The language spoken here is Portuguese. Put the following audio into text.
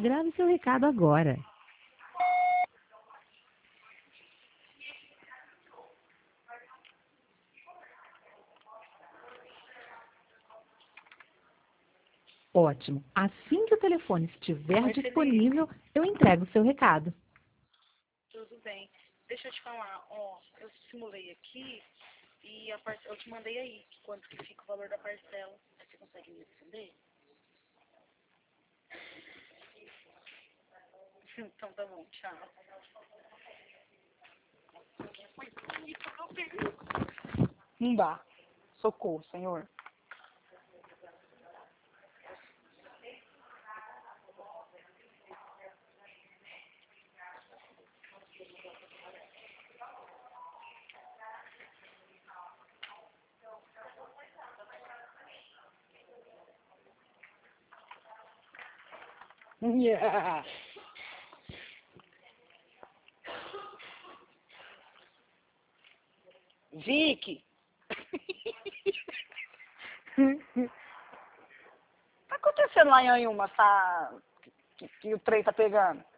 Grave seu recado agora. Ótimo. Assim que o telefone estiver Oi, disponível, eu entrego o seu recado. tudo bem. Deixa eu te falar, ó, eu simulei aqui e eu te mandei aí quanto que fica o valor da parcela. Você consegue me responder? Então tá bom, tchau. Não dá. Socorro, senhor. Yeah. Vicky! Tá acontecendo lá em Anhuma, tá? Que o trem tá pegando?